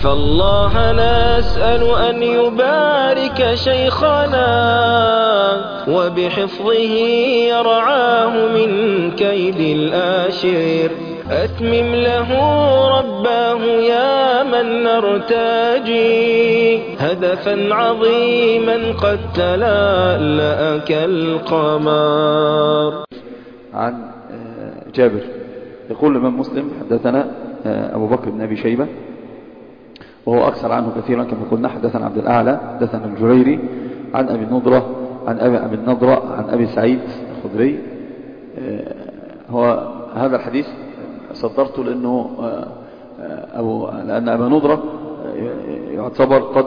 فالله نسأل أن يبارك شيخنا وبحفظه يرعاه من كيد الآشر. أتمم له رباه يا من نرتجي هدفا عظيما قد تلألأ كالقمر. عن جابر يقول الإمام مسلم حدثنا أبو بكر بن أبي شيبة وهو أكثر عنه كثيرا كما قلنا. حدثنا عبد الأعلى حدثنا الجريري عن أبي النضرة عن أبي النضرة عن أبي سعيد الخدري. هو هذا الحديث صدرته لأن أبا نضرة يعتبر قد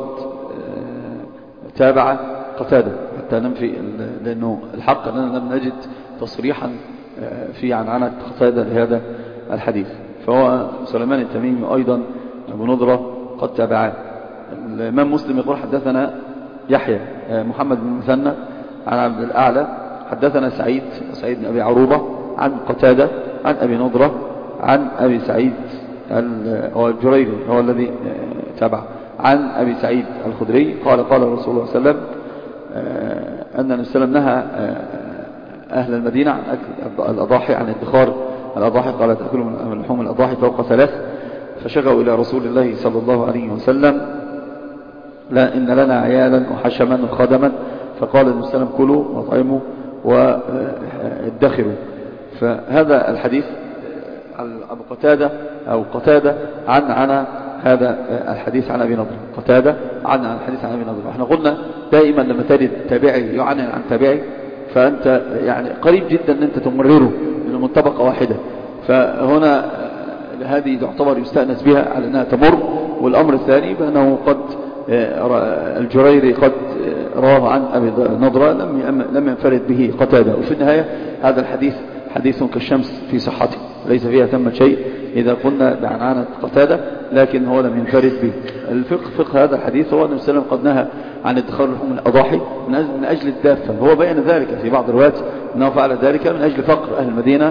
تابع قتادة حتى ننفي، لأنه الحق أننا لم نجد تصريحا في عنعنة قتادة لهذا الحديث. فهو سليمان التميمي أيضا أبو نضرة قد تابعاه. الإمام مسلم يقول حدثنا يحيى محمد بن مثنى عن عبد الأعلى حدثنا سعيد بن أبي عروبة عن قتادة عن أبي نضرة عن أبي سعيد الجريري هو الذي تابع عن أبي سعيد الخدري قال قال رسول الله صلى الله عليه وسلم أن النبي صلى الله عليه وسلم نهى أهل المدينة عن أكل الأضاحي، عن ادخار الأضاحي، قال تأكلوا من لحوم الأضاحي فوق 3. فشكوا إلى رسول الله صلى الله عليه وسلم لا إن لنا عيالا وحشما وخدما، فقال النبي صلى الله عليه وسلم كلوا واطعموا وادخروا. فهذا الحديث أبو قتادة أو قتادة عن هذا الحديث عن أبي نضر، قتادة عن الحديث عن أبي نضر. احنا قلنا دائما لما تجد تابعي يعنن عن تابعي فأنت يعني قريب جدا أن أنت تمرره من طبقة واحدة، فهنا هذه تعتبر يستأنس بها على أنها تمر. والأمر الثاني بأنه قد الجريري قد رواه عن أبي نضرة لم ينفرد به قتادة. وفي النهاية هذا الحديث حديث كالشمس في صحته، ليس فيها ثمة شيء إذا قلنا بعنعنة قتادة، لكن هو لم ينفرد به. فقه هذا الحديث هو أن النبي صلى الله عليه وسلم قد نهى عن ادخار لحوم الأضاحي من أجل الدافة. هو بين ذلك في بعض الروايات أنه فعل ذلك من أجل فقر أهل المدينة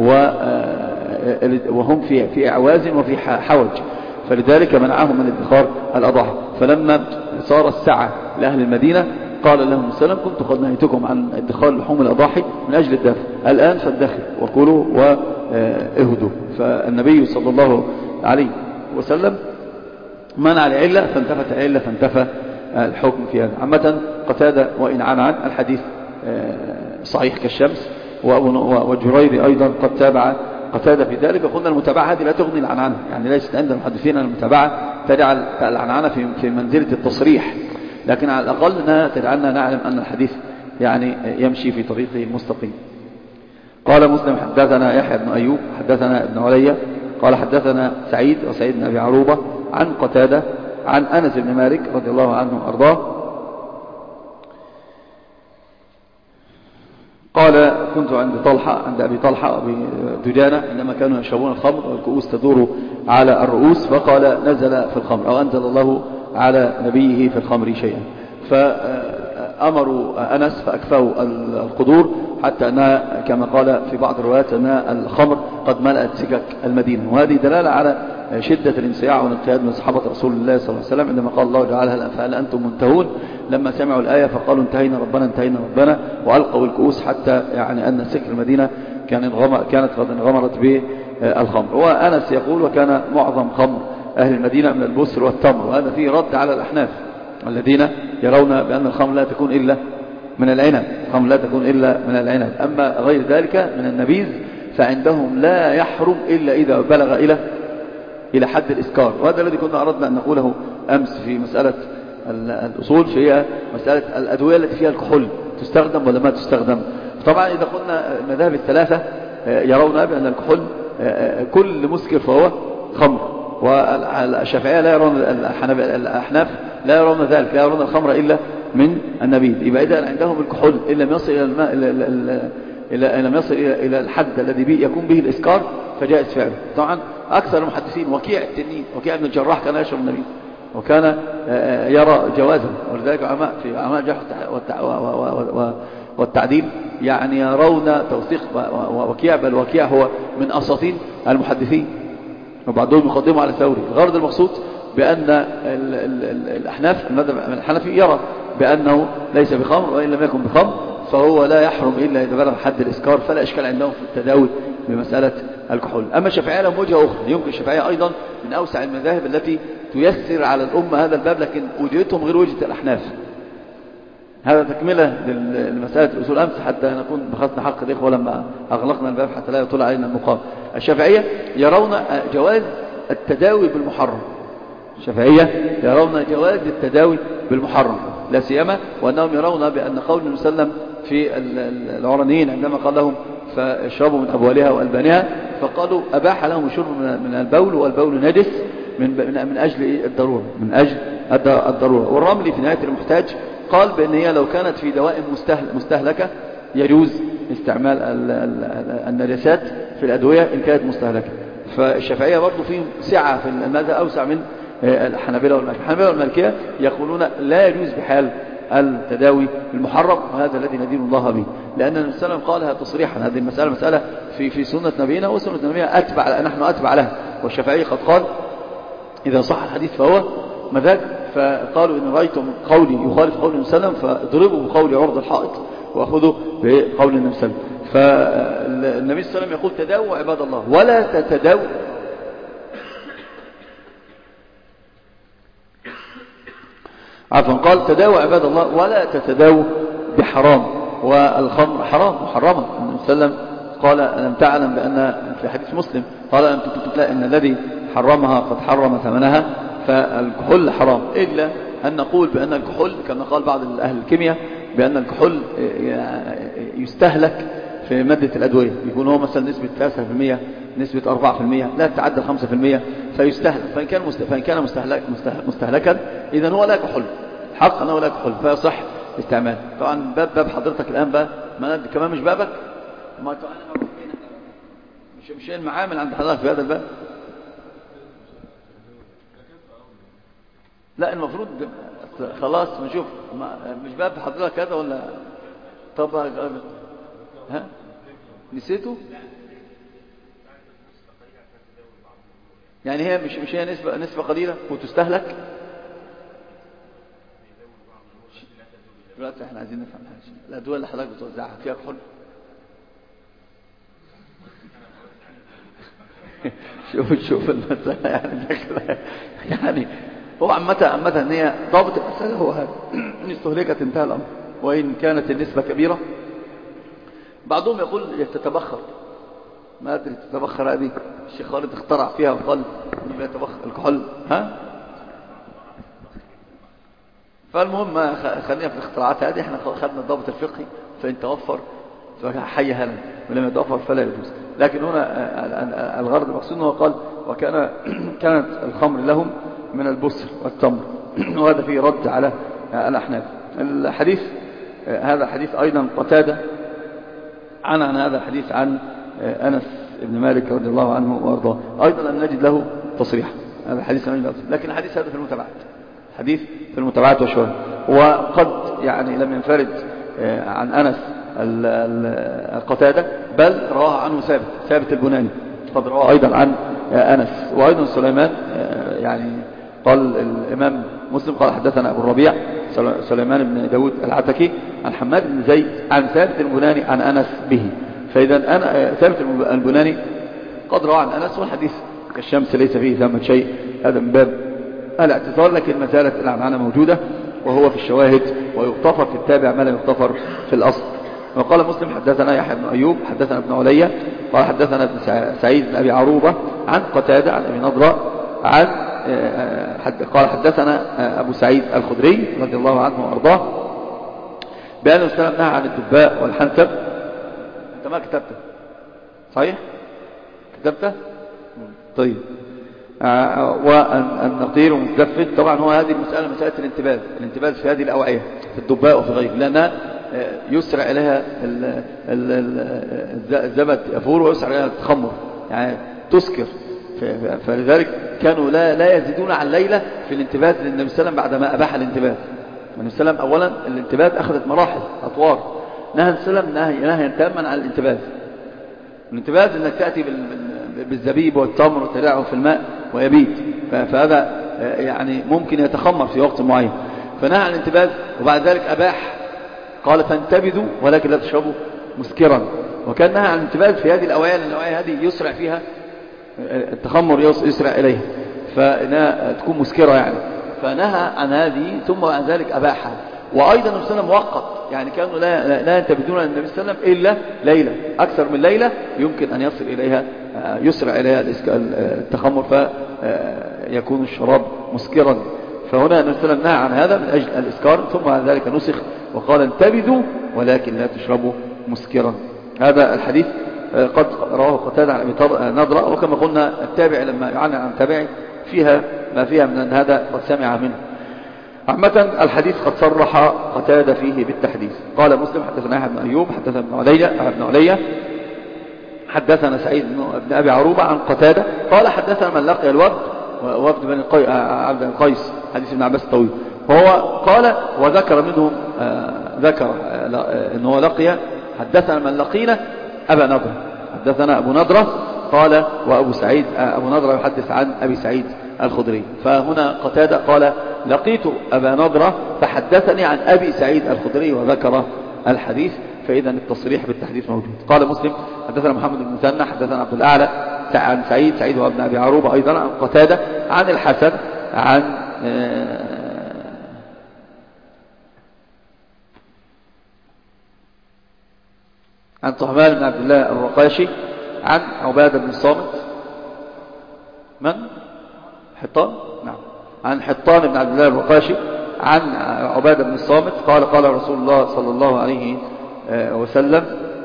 وهم في إعواز وفي حوج، فلذلك منعهم من ادخار الأضاحي. فلما صار السعة لأهل المدينة قال لهم السلام كنت قد نهيتكم عن ادخار لحوم الأضاحي من أجل الدافع، الآن فادخروا وكلوا واهدوا. فالنبي صلى الله عليه وسلم منع العلة فانتفت العلة فانتفى الحكم في هذا. عامة قتادة وإن عن الحديث صحيح كالشمس، وجريري أيضا قد تابع قتادة في ذلك. وقلنا المتابعة هذه لا تغني العنعنة، يعني ليست عند المحدثين المتابعة تجعل العنعنة في منزلة التصريح، لكن على الأقل أنها تجعلنا نعلم أن الحديث يعني يمشي في طريقه المستقيم. قال مسلم حدثنا يحيى بن أيوب حدثنا ابن علي قال حدثنا سعيد بن أبي عروبة عن قتادة عن أنس بن مالك رضي الله عنه وأرضاه قال كنت عند أبي طلحة بدجانة عندما كانوا يشربون الخمر والكؤوس تدور على الرؤوس، فقال نزل في الخمر أو أنزل الله على نبيه في الخمر شيئا، فأمروا أنس فأكفوا القدور حتى أنها كما قال في بعض الروايات أنها الخمر قد ملأت سكك المدينة. وهذه دلالة على شدة الانصياع والانقياد من صحابة رسول الله صلى الله عليه وسلم عندما قال الله جعلها فهل أنتم منتهون، لما سمعوا الآية فقالوا انتهينا ربنا وألقوا الكؤوس حتى يعني أن سكر المدينة كانت قد انغمرت بالخمر. وأنس يقول وكان معظم خمر أهل المدينة من البسر والتمر، وهذا فيه رد على الأحناف الذين يرون بأن الخمر لا تكون إلا من العنب، أما غير ذلك من النبيذ فعندهم لا يحرم إلا إذا بلغ إلى حد الإسكار. وهذا الذي كنا أردنا أن نقوله أمس في مسألة الأصول، هي مسألة الأدوية التي فيها الكحول تستخدم ولا ما تستخدم. طبعا إذا قلنا المذاهب الثلاثة يرون بأن الكحول كل مسكر فهو خمر، والشافعية لا يرون، الأحناف لا يرون ذلك، لا يرون الخمر إلا من النبيذ. يبقى إذا عندهم الكحول إن لم يصل إلى الماء لم يصل إلى الحد الذي يكون به الإسكار فجائز فعله. طبعا أكثر المحدثين وكيع التنين وكيع بن الجراح كان يشرب النبيذ وكان يرى جوازه، ولذلك في علماء الجرح والتعديل يعني يرون توثيق وكيع، بل وكيع هو من أساطين المحدثين وبعضهم يقدموا على الثوري. الغرض المقصود بأن الأحناف المذهب الحنفي يرى بأنه ليس بخمر، وإن لم يكن بخمر فهو لا يحرم إلا إذا بلغ حد الإسكار، فلا إشكال عندهم في التداوي بمسألة الكحول. أما الشافعية لهم وجهة أخرى، يمكن الشافعية أيضا من أوسع المذاهب التي تيسر على الأمة هذا الباب، لكن وجهتهم غير وجهة الأحناف. هذا تكملة لمسألة الأصول أمس حتى نكون بخصنا حق الإخوة لما أغلقنا الباب حتى لا يطول علينا المقام. الشافعية يرون جواز التداوي بالمحرم، الشافعية يرون جواز التداوي بالمحرم، لا سيما وأنهم يرون بأن قول النبي صلى الله عليه وسلم في العرانيين عندما قال لهم فاشربوا من أبوالها وألبانها، فقالوا أباح لهم الشرب من البول، والبول نجس من أجل الضرورة، من أجل الضرورة. والرملي في نهاية المحتاج قال بأن هي لو كانت في دوائم مستهلكة يجوز استعمال النجاسات في الأدوية إن كانت مستهلكة. فالشافعية برضو فيهم سعة في المذهب أوسع من الحنابلة والمالكية. الحنابلة والمالكية يقولون لا يجوز بحال التداوي المحرم، وهذا الذي ندين الله به، لأن النبي صلى الله عليه وسلم قالها تصريحا. هذه المسألة مسألة في سنة نبينا، وسنة نبينا نحن أتبع لها. والشافعي قد قال إذا صح الحديث فهو مذاق، فقالوا إن رأيتم قولي يخالف قول النبي صلى الله عليه وسلم فاضربوا بقول عرض الحائط وأخذوا بقول النبي صلى الله عليه وسلم. فالنبي صلى الله عليه وسلم يقول تداووا عباد الله ولا تتداووا، عفوا قال تداووا عباد الله ولا تتداووا بحرام، والخمر حرام محرمة. النبي صلى الله عليه وسلم قال ألم تعلم بأن في حديث مسلم قال ألم تتلا إن الذي حرمها قد حرم ثمنها، فالكحول حرام، إلا أن نقول بأن الكحول كما قال بعض أهل الكيمياء بأن الكحول يستهلك في مادة الأدوية، يكون هو مثلا نسبة 3%، نسبة 4%، لا تتعدى 5%، فيستهلك. فإن كان مستهلكا إذن هو لا كحول، حقا هو لا كحول، فيصح استعمال. طبعا باب حضرتك الآن بقى ما كمان مش بابك، ما مش المعامل عند حضرتك في هذا الباب. لا المفروض خلاص نشوف مش باب حضرتك هذا ولا طب ها نسيته يعني هي مش هي نسبة قليلة وتستهلك. دلوقتي احنا عايزين نفهم حاجة، الأدوية اللي حضرتك بتوزعها فيها كحول؟ شوف المسألة يعني هو عامة ان هي ضابط المسألة هو هذا ان استهلكت انتهى الأمر، وإن كانت النسبة كبيرة. بعضهم يقول تتبخر، ما أدري تتبخر هذه الشيخ خالد اخترع فيها وقال انه يتبخر الكحول ها. فالمهم خلينا في الاختراعات هذه، احنا خدنا الضابط الفقهي، فإن توفر فحي هلا، ولم يتوفر فلا يجوز. لكن هنا الغرض المقصود هو قال كانت الخمر لهم من البسر والتمر، وهذا فيه رد على الأحناف. الحديث هذا حديث أيضا قتادة عن هذا الحديث عن أنس بن مالك رضي الله عنه وأرضاه، أيضا لم نجد له تصريح هذا الحديث، لكن الحديث هذا في المتابعات، حديث في المتابعات وشوية، وقد يعني لم ينفرد عن أنس القتادة، بل رواه عنه ثابت البناني، قد رواه أيضا عن أنس. وأيضا سليمان يعني قال الإمام مسلم قال حدثنا أبو الربيع سليمان بن داود العتكي عن حماد بن زيد عن ثابت البناني عن أنس به. فإذا ثابت البناني قد روى عن أنس، والحديث كالشمس ليس فيه ثمة شيء، هذا من باب الاعتذار، لكن مسألة العنعنة موجودة، وهو في الشواهد، ويغتفر في التابع ما لا يغتفر في الأصل. وقال مسلم حدثنا يحيى بن أيوب حدثنا ابن عليا قال حدثنا ابن سعيد بن أبي عروبة عن قتادة عن أبي نضرة عن قال حدثنا أبو سعيد الخدري رضي الله عنه وأرضاه بأن السلام نهى عن الدباء والحنتب. أنت ما كتبته صحيح؟ كتبته؟ طيب. والنقير ومتدفد، طبعا هو هذه المسألة مسألة الانتباذ في هذه الأوعية في الدباء وفي غيره، لأنها يسرع إليها الزبد يفور، ويسرع إليها التخمر يعني تسكر. فلذلك كانوا لا يزيدون عن ليلة في الانتباذ للنبي صلى الله عليه وسلم بعدما أباح الانتباذ. النبي صلى الله عليه وسلم أولا الانتباذ أخذت مراحل أطوار، نهى النبي صلى الله عليه وسلم نهيا تاما عن الانتباذ. الانتباذ انك تأتي بالزبيب والتمر وتدعه في الماء ويبيت، فهذا يعني ممكن يتخمر في وقت معين، فنهى عن الانتباذ. وبعد ذلك أباح، قال فانتبذوا ولكن لا تشربوا مسكرا. وكان نهى عن الانتباذ في هذه الأوعية، لأن الأوعية هذه يسرع فيها التخمر، يسرع إليها فإنها تكون مسكرة يعني، فنهى عن هذه. ثم بعد ذلك أباحها. وأيضا النبي صلى الله عليه وسلم مؤقت، يعني كانوا لا ينتبذون للنبي صلى الله عليه وسلم إلا ليلة، أكثر من ليلة يمكن أن يصل إليها، يسرع إليها التخمر فيكون الشراب مسكرا. فهنا النبي صلى الله عليه وسلم نهى عن هذا من أجل الإسكار. ثم بعد ذلك نسخ وقال انتبذوا ولكن لا تشربوا مسكرا. هذا الحديث قد رواه قتادة عن أبي نضرة، وكما قلنا التابع لما يعنى عن تابعي فيها ما فيها من أن هذا قد سمع منه. عامة الحديث قد صرح قتادة فيه بالتحديث. قال مسلم حدثنا يحيى بن أيوب حدثنا ابن علية حدثنا سعيد بن أبي عروبة عن قتادة قال حدثنا من لقي الوفد، وفد بن عبد القيس، حديث ابن عباس الطويل. وهو قال وذكر منهم ذكر أنه لقي، حدثنا من لقينا أبا نضرة، حدثنا أبو نضرة قال وأبو سعيد أبو نضرة يحدث عن أبي سعيد الخدري. فهنا قتادة قال لقيت أبا نضرة فحدثني عن أبي سعيد الخدري وذكر الحديث. فإذا التصريح بالتحديث موجود. قال مسلم حدثنا محمد بن مثنى حدثنا عبد الأعلى عن سعيد وابن أبي عروبة أيضا عن قتادة عن الحسن عن طهمان بن عبد الله الرقاشي عن عبادة بن الصامت. من؟ حطان؟ نعم. عن حطان بن عبد الله الرقاشي عن عبادة بن الصامت قال قال رسول الله صلى الله عليه وسلم،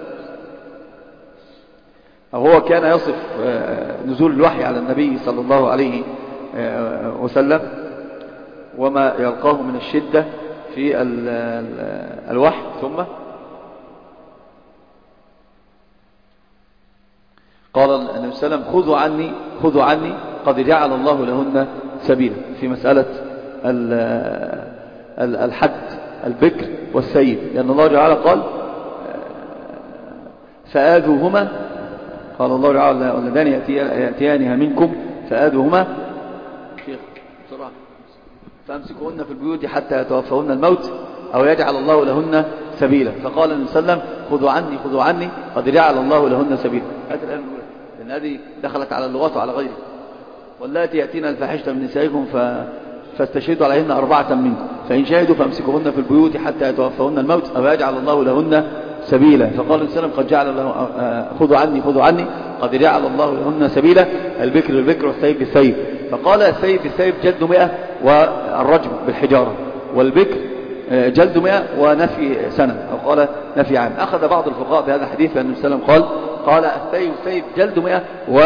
هو كان يصف نزول الوحي على النبي صلى الله عليه وسلم وما يلقاه من الشدة في الوحي. ثم قال النبي صلى الله عليه وسلم خذوا عني قد جعل الله لهن سبيلا، في مسألة الحد البكر والسيد، لأن الله تعالى قال فآذوهما، قال الله تعالى واللذان يأتيانها منكم فآذوهما بسرعة فأمسكوهن في البيوت حتى يتوفاهن الموت أو يجعل الله لهن سبيلا. فقال النبي صلى الله عليه وسلم خذوا عني قد جعل الله لهن سبيلا. هذه الآية الأولى، لأن هذه دخلت على اللغات وعلى غيره. واللاتي يأتين الفاحشة من نسائكم فاستشهدوا عليهن 4 منكم فإن شهدوا فأمسكوهن في البيوت حتى يتوفاهن الموت أو يجعل الله لهن سبيلا. فقال النبي صلى الله عليه وسلم قد جعل الله خذوا عني قد جعل الله لهن سبيلا، البكر بالبكر والسيب بالسيب. فقال السيب بالسيب جلد 100 والرجم بالحجارة، والبكر جلد 100 ونفي سنة، أو قال نفي عام. أخذ بعض الفقهاء بهذا الحديث لأن النبي صلى الله عليه وسلم قال السيب جلد 100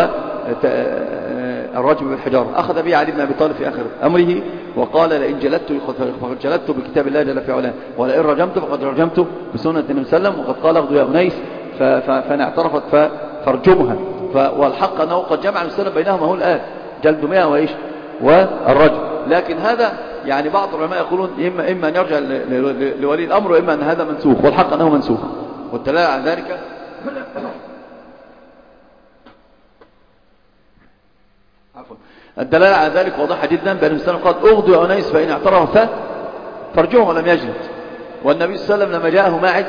والرجم بالحجارة. أخذ به علي بن أبي طالب في آخر أمره وقال لئن جلدت فقد جلدت بكتاب الله جل في علاه، ولئن رجمت فقد رجمت بسنة النبي صلى الله عليه وسلم. وقد قال اغدوا يا أنيس فإن اعترفت فارجمها. والحق أنه قد جمع النبي صلى الله عليه وسلم بينهما هو الآن جلد 100 وإيش والرجم. لكن هذا يعني بعض العلماء يقولون إما أن يرجع لولي الأمر وإما أن هذا منسوخ، والحق أنه منسوخ. والدلالة على ذلك الدلالة على ذلك واضحة جدا، بأن النبي صلى الله عليه وسلم قال اغدوا يا أنيس فإن اعترف فارجمه ولم يجلد. والنبي صلى الله عليه وسلم لما جاءه ماعز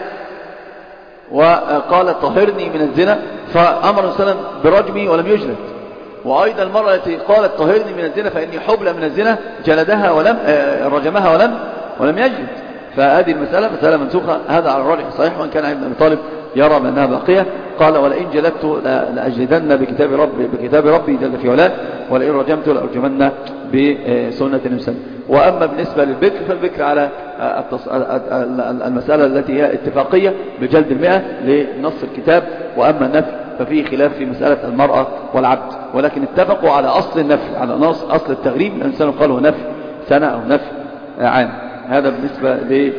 وقال طهرني من الزنا فأمر النبي صلى الله عليه وسلم برجمه ولم يجلد. وأيضا المرأة التي قالت طهرني من الزنا فإني حبلى من الزنا جلدها ولم رجمها ولم يجلد. فهذه مسألة منسوخة، هذا على الراجح صحيح. وإن كان علي بن أبي طالب يرى بأنها باقية. قال ولئن جلدت لأجلدن بكتاب ربي جل في علاه، ولئن رجمت لأرجمن بسنة النبي. وأما بالنسبة للبكر فالبكر على المسألة التي هي اتفاقية بجلد 100 لنص الكتاب. وأما النفي ففيه خلاف في مسألة المرأة والعبد، ولكن اتفقوا على أصل النفي، على أصل التغريب. الإنسان قال هو نفي سنة أو نفي عام. هذا بالنسبة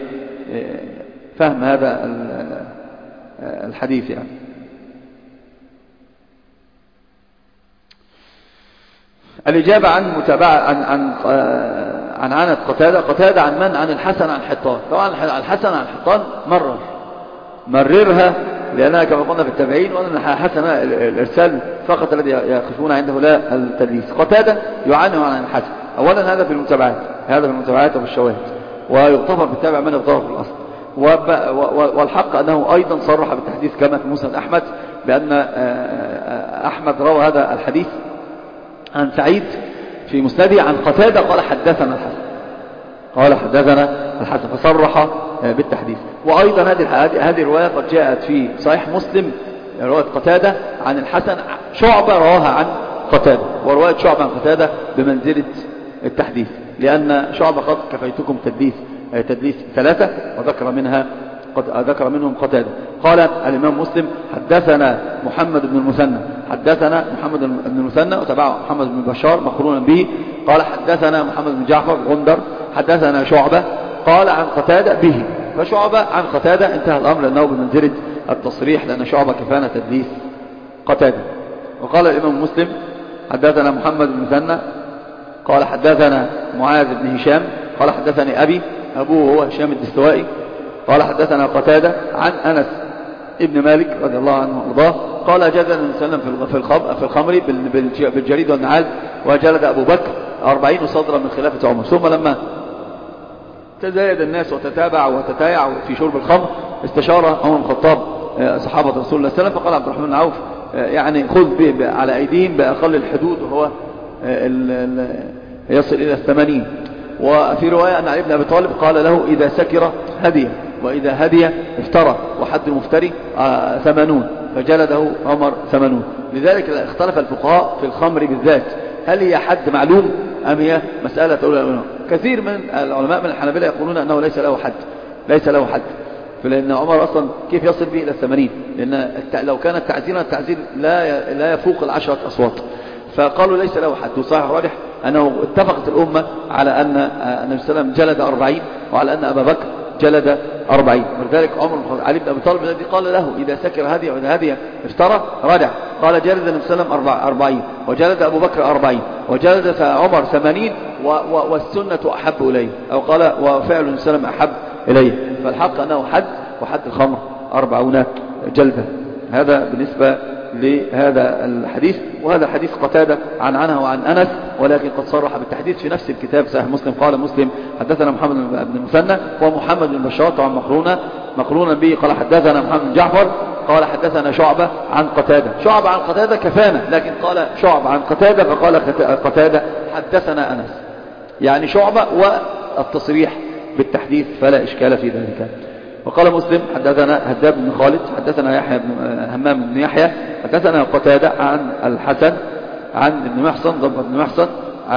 لفهم هذا الحديث يعني. الإجابة عن متابعة عن عنة قتادة عن من؟ عن الحسن عن حطان. طبعا الحسن عن حطان مررها لأنها كما قلنا في التابعين، وأن حسن الإرسال فقط الذي يقفون عنده لا التدليس. قتادة يعاني عن الحسن، أولا هذا في المتابعات وفي الشواهد، ويغتفر بالتابع من يغتفر في الأصل. والحق أنه أيضا صرح بالتحديث كما في مسند أحمد بأن أحمد روى هذا الحديث عن سعيد في مسنده عن قتادة قال حدثنا الحسن فصرح بالتحديث. وأيضا هذه الرواية قد جاءت في صحيح مسلم، رواية قتادة عن الحسن، شعبة رواها عن قتادة، ورواية شعبة عن قتادة بمنزلة التحديث، لأن شعبة قد كفيتكم تدليس 3 وذكر منهم قتادة. قال الإمام مسلم حدثنا محمد بن المثنى وتبعه محمد بن بشار مقرونا به، قال حدثنا محمد بن جعفر غندر حدثنا شعبة قال عن قتادة به، فشعبة عن قتادة انتهى الأمر لأنه بمنزلة التصريح، لأن شعبة كفانا تدليس قتادة. وقال الإمام مسلم حدثنا محمد بن المثنى قال حدثنا معاذ بن هشام قال حدثني أبي، أبوه هو هشام الدستوائي، قال حدثنا قتادة عن أنس ابن مالك رضي الله عنه وارضاه قال جلد النبي صلى الله عليه وسلم في الخمر بالجريد والنعال، وجلد أبو بكر 40 صدرا من خلافة عمر. ثم لما تزايد الناس وتتابع وتتايع في شرب الخمر استشار عمر بن الخطاب صحابة رسول الله صلى الله عليه وسلم، فقال عبد الرحمن بن عوف يعني خذ على أيديهم بأقل الحدود، وهو يصل إلى 80. وفي رواية أن علي بن أبي طالب قال له إذا سكر هدي، وإذا هدي افترى، وحد المفتري 80، فجلده عمر 80. لذلك اختلف الفقهاء في الخمر بالذات، هل هي حد معلوم أم هي مسألة أولى؟ كثير من العلماء من الحنابلة يقولون أنه ليس له حد، فلأن عمر أصلا كيف يصل به إلى 80؟ لأن لو كان التعزير لا يفوق 10 أصوات، فقالوا ليس له حد. وصحيح الراجح أنه اتفقت الأمة على أن النبي صلى الله عليه وسلم جلد 40، وعلى أن أبا بكر جلد 40. ولذلك علي بن أبي طالب الذي قال له إذا سكر هدي وإذا هدي افترى رجع، قال جلد النبي صلى الله عليه وسلم 40، وجلد أبو بكر 40، وجلد عمر 80، والسنة أحب إليه، أو قال وفعل النبي صلى الله عليه وسلم أحب إليه. فالحق أنه حد، وحد الخمر 40 جلدة. هذا بالنسبة لهذا الحديث. وهذا حديث قتادة عنه وعن أنس، ولكن قد صرح بالتحديث في نفس الكتاب صحيح مسلم. قال مسلم حدثنا محمد بن المثنى ومحمد بن بشار طبعا مقرونا به، قال حدثنا محمد بن جعفر قال حدثنا شعبة عن قتادة كفانا، لكن قال شعبة عن قتادة، فقال قتادة حدثنا أنس، يعني شعبة والتصريح بالتحديث فلا إشكال في ذلك. وقال مسلم حدثنا هداب بن خالد حدثنا يحيى بن همام بن يحيى حدثنا قتادة عن الحسن عن ابن محصن ضرب ابن محصن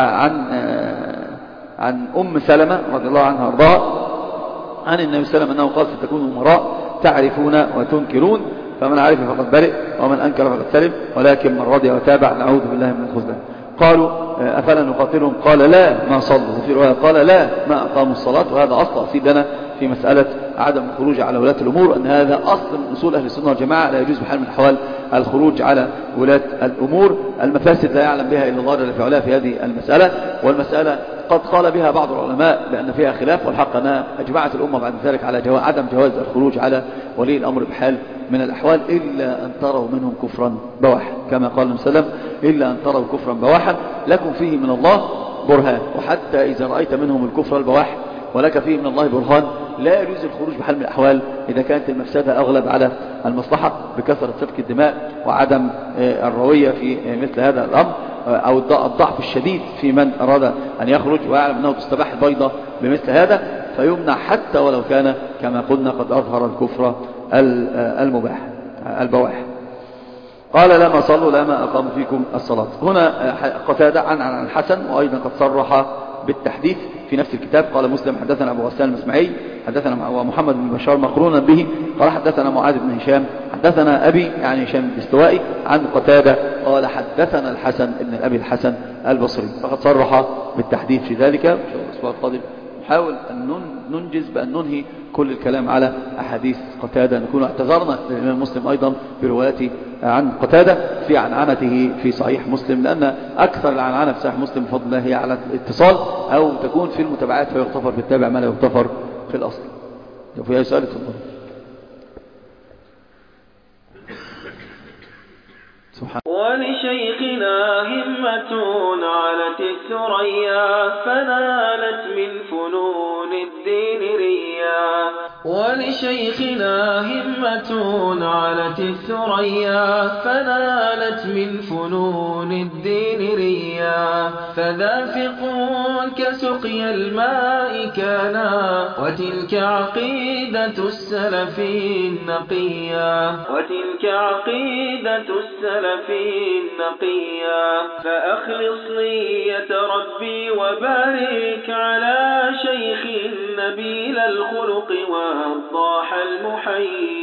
عن أم سلمة رضي الله عنها وارضاها عن النبي صلى الله عليه وسلم أنه قال ستكون أمراء تعرفون وتنكرون، فمن عرف فقد برئ ومن أنكر فقد سلم، ولكن من رضي وتابع نعوذ بالله من الخذلان. قالوا أفلا نقاتلهم؟ قال لا ما صلوا، وفي رواية قال لا ما أقاموا الصلاة. وهذا أصل أصيدنا في مسألة عدم الخروج على ولاة الأمور، أن هذا أصل من أصول أهل السنة والجماعة، لا يجوز بحال من الأحوال الخروج على ولاة الأمور. المفاسد لا يعلم بها إلا الله جل في علاه في هذه المسألة، والمسألة قد قال بها بعض العلماء بأن فيها خلاف، والحق أنها أجمعت الأمة بعد ذلك على عدم جواز الخروج على ولي الأمر بحال من الأحوال، إلا أن تروا منهم كفرا بواحا، كما قال النبي صلى الله عليه وسلم إلا أن تروا كفرا بواحا لكم فيه من الله برهان. وحتى إذا رأيت منهم الكفر البواح ولك فيه من الله برهان، لا يجوز الخروج بحال من الأحوال إذا كانت المفسدة أغلب على المصلحة بكثرة سفك الدماء وعدم الروية في مثل هذا الأمر، أو الضعف الشديد في من أراد أن يخرج ويعلم أنه تستباح البيضة بمثل هذا، فيمنع حتى ولو كان كما قلنا قد أظهر الكفر البواح. قال لا ما صلوا لا ما أقاموا فيكم الصلاة. هنا قتادة عن الحسن، وأيضا قد صرح بالتحديث في نفس الكتاب. قال مسلم حدثنا أبو غسان المسمعي حدثنا ومحمد بن بشار مقرونا به قال حدثنا معاذ بن هشام حدثنا أبي يعني هشام الدستوائي عن قتادة قال حدثنا الحسن ابن أبي الحسن البصري، فقد صرح بالتحديث في ذلك. إن شاء الله الأسبوع القادم نحاول أن ننجز بأن ننهي كل الكلام على أحاديث قتادة، نكون اعتذرنا للإمام مسلم أيضا بروايته عن قتادة في عنعنته في صحيح مسلم، لأن أكثر العنعنة في صحيح مسلم بفضل الله هي على الاتصال، أو تكون في المتابعات فيغتفر بالتابع ما لا يغتفر في الأصل. في أي سؤال؟ سبحان. ولشيخنا همة علت الثريا فنالت من فنون الدين ريا. ولشيخنا همة علت الثريا فنالت من فنون الدين ريا. فذافق كسقي الماء كانا وتلك عقيدة السلف النقيا. وتلك عقيدة السلف النقيا. فأخلص نية ربي وبارك على شيخ نبيل الخلق والضاح المحيي.